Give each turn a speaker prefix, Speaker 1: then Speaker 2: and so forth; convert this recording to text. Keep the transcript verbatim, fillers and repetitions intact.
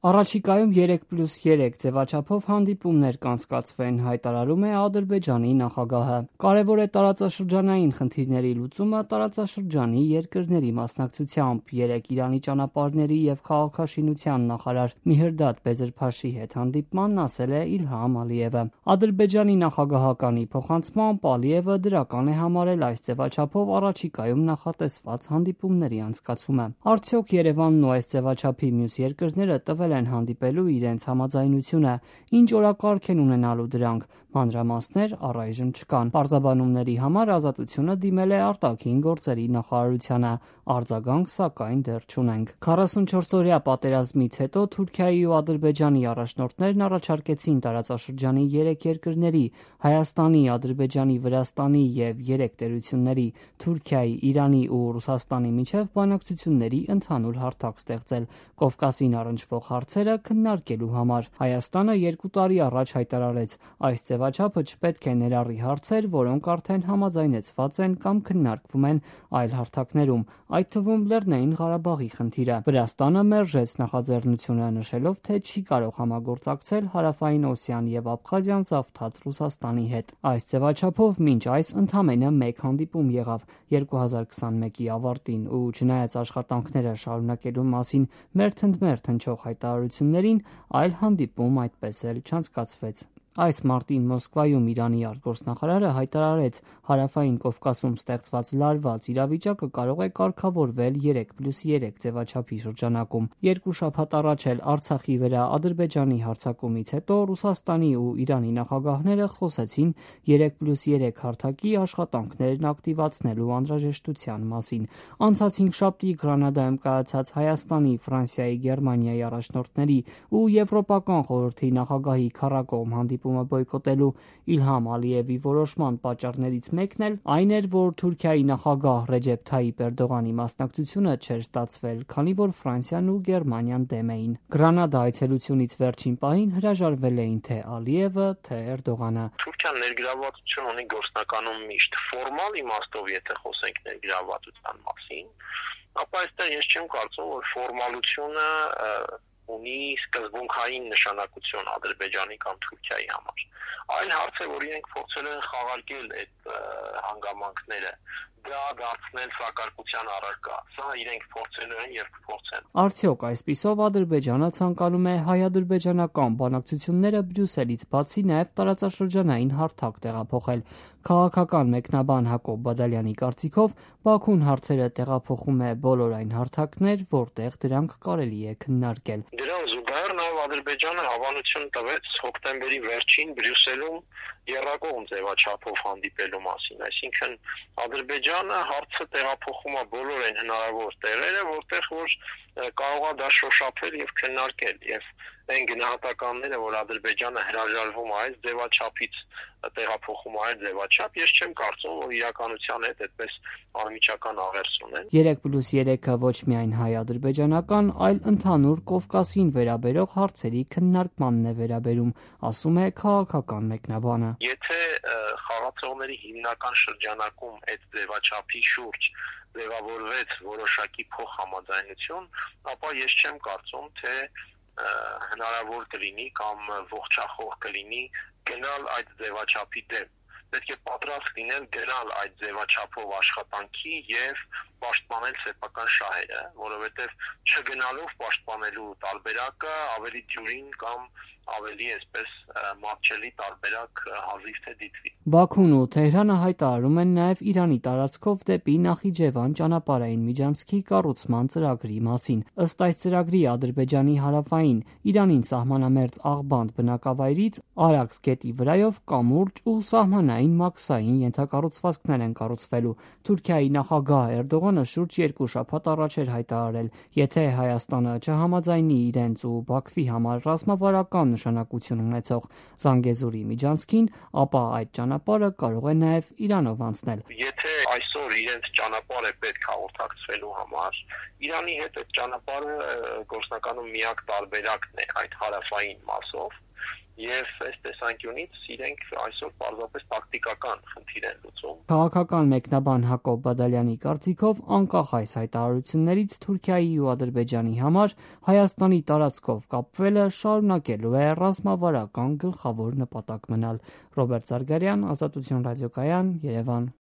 Speaker 1: Առաջիկայում երեք պլյուս երեք ձևաչափով հանդիպումներ կանցկացվեն, հայտարարում է Ադրբեջանի նախագահը։ Կարևոր է տարածաշրջանային խնդիրների լուծումը տարածաշրջանի երկրների մասնակցությամբ։ Երեկ Իրանի ճանապարհների և քաղաքաշինության նախարար Միհրդադ Բեզերփաշի հետ հանդիպմանն ասել է Իլհամ Ալիևը։ Ադրբեջանի նախագահականի փոխանցմամբ Ալիևը դրական է համարել այս ձևաչափով առաջիկայում նախատեսված հանդիպումների անցկացումը։ Արդյոք Երևանն ու այս ձևաչափի մյուս երկրները տվել են հանդիպելու իրենց համաձայնությունը, ինչ օրակարգ են ունենալու դրանք, մանրամասներ առայժմ չկան։ Պարզաբանումների համար Ազատությունը դիմել է արտաքին գործերի նախարարությանը, արձագանք սակայն դեռ չունենք։ քառասունչորսօրյա պատերազմից հետո Թուրքիայի ու Ադրբեջանի առաջնորդներն առաջարկեցին տարածաշրջանի երեք երկրների՝ Հայաստանի, Ադրբեջանի, Վրաստանի և երեք տերությունների՝ Թուրքիայի, Իրանի ու Ռուսաստանի միջև բանակցությունների ընդհանուր հարթակ ստեղծել Կովկասին առնչվող հարցերը քննարկելու համար։ Հայաստանը երկու տարի առաջ հայտարարեց՝ այս ձևաչափը չպետք է ներառի հարցեր, որոնք արդեն համաձայնեցված են կամ քննարկվում են այլ հարթակներում, այդ թվում Լեռնային Ղարաբաղի խնդիրը։ Վրաստանը մերժեց նախաձեռնությունը, նշելով, թե չի կարող համագործակցել Հարավային Օսիան և Աբխազիան զավթած Ռուսաստանի հետ։ Այս ձևաչափով մինչ այս ընդամենը մեկ հանդիպում եղավ երկու հազար քսանմեկի ավարտին, ու չնայած աշխատանքները շարունակելու մասին մերթընդմերթ հնչող հայտարարություններին, այլ հանդիպում այդպես էլ չանցկացվեց։ Այս մարտին Մոսկվայում Իրանի արտգործնախարարը հայտարարեց՝ Հարավային Կովկասում ստեղծված լարված իրավիճակը կարող է կարգավորվել երեք պլյուս երեք ձևաչափի շրջանակում։ Երկու շաբաթ առաջ էլ Արցախի վրա Ադրբեջանի հարձակումից հետո Ռուսաստանի ու Իրանի նախագահները խոսեցին երեք պլյուս երեք հարթակի աշխատանքներն ակտիվացնելու անհրաժեշտության մասին։ Անցած հինգշաբթի Գրանադայում կայացած Հայաստանի, Ֆրանսիայի, Գերմանիայի առաջնորդների ու Եվրոպական խորհրդի նախագահի քառակողմ հանդիպումը բոյկոտելու Իլհամ Ալիևի որոշման պատճառներից մեկն էլ այն էր, որ Թուրքիայի նախագահ Ռեջեփ Թայիպ Էրդողանի մասնակցությունը չէր ստացվել, քանի որ Ֆրանսիան ու Գերմանիան դեմ էին։ Գրանադա այցելությունից վերջին պահին հրաժարվել էին թե Ալիևը, թե Էրդողանը։
Speaker 2: Թուրքիան ներգրավվածություն ունի գործնականում միշտ ֆորմալ իմաստով, եթե խոսենք ներգրավվածության մասին, ապա այստեղ ես չեմ կարծում, որ ֆորմալությունը ունի սկզբունքային նշանակություն Ադրբեջանի կամ Թուրքիայի համար։ Այլ հարց է, որ իրենք փորձել են խաղարկել այդ հանգամանքները, դա դարձնել սակարկության առարկա։ Սա իրենք փորձել են եւ կփորձեն։
Speaker 1: Արդյոք այսպիսով Ադրբեջանը ցանկանում է հայ-ադրբեջանական բանակցությունները Բրյուսելից բացի նաև տարածաշրջանային հարթակ տեղափոխել։ Քաղաքական մեկնաբան Հակոբ Բադալյանի կարծիքով Բաքուն հարցերը տեղափոխում է բոլոր այն հարթակներ, որտեղ դրանք կարելի է քննարկել։
Speaker 2: Դրան զուգահեռ նաև Ադրբեջանը հավանություն տվեց հոկտեմբերի վերջին Բրյուսելում եռակողմ ձևաչափով հանդիպելու մասին, այսինքն Ադրբեջանը հարցը տեղափոխում է բոլոր այն հնարավոր տեղերը, որտեղ որ կարող է դա շոշափել եւ քննարկել, եւ այն գնահատականները, որ Ադրբեջանը հրաժարվում է այս ձևաչափից, տեղափոխում է այդ ձևաչափ, ես չեմ կարծում, որ իրականության հետ այդպես անմիջական աղերս ունեն։
Speaker 1: երեք պլյուս երեքը ոչ միայն հայ-ադրբեջանական, այլ ընդհանուր Կովկասին վերաբերող հարցերի քննարկմանն է վերաբերում, ասում է քաղաքական մեկնաբանը։
Speaker 2: Եթե խաղացողների հիմնական շրջանակում այդ ձևաչափի շուրջ ձևավորվեց որոշակի փոխհամաձայնություն, ապա ես չեմ կարծում, թե հնարավոր կլինի կամ ողջախոհ կլինի գնալ այդ ձևաչափի դեմ։ Պետք է պատրաստ լինել գնալ այդ ձևաչափով աշխատանքի եւ պաշտպանել սեփական շահերը, որովհետեւ չգնալով պաշտպանելու տարբերակը ավելի դյուրին կամ ավելի այսպես մատչելի տարբերակ հազիվ թե դիտվի։
Speaker 1: Բաքուն ու Թեհրանը հայտարարում են նաև Իրանի տարածքով դեպի Նախիջևան ճանապարհային միջանցքի կառուցման ծրագրի մասին։ Ըստ այս ծրագրի Ադրբեջանի հարավային Իրանին սահմանամերձ Աղբանդ բնակավայրից Արաքս գետի վրայով կամուրջ ու սահմանային մաքսային ենթակառուցվածքներ են կառուցվելու։ Թուրքիայի նախագահ Էրդողանը շուրջ երկու շաբաթ առաջ էր հայտարարել, եթե Հայաստանը չհամաձայնի իրենց ու Բաքվի համար ռազմավարական նշանակություն ունեցող Զանգեզուրի միջանցքին, ապա այդ ճանապարհը կարող է նաև Իրանով անցնել։
Speaker 2: Եթե այսօր իրենց ճանապարհը պետք հաղորդակցվելու համար, Իրանի հետ այդ ճանապարհը գործնականում միակ տարբերակն է այդ հարավային մասով, Եվ այս տեսանկյունից իրենք այսօր պարզապես տակտիկական խնդիր են լուծում։
Speaker 1: Քաղաքական մեկնաբան Հակոբ Բադալյանի կարծիքով, անկախ այս հայտարարություններից, Թուրքիայի ու Ադրբեջանի համար Հայաստանի տարածքով կապվելը շարունակելու է ռազմավարական գլխավոր նպատակ մնալ։ Ռոբերտ Զարգարյան, Ազատություն ռադիոկայան, Երևան։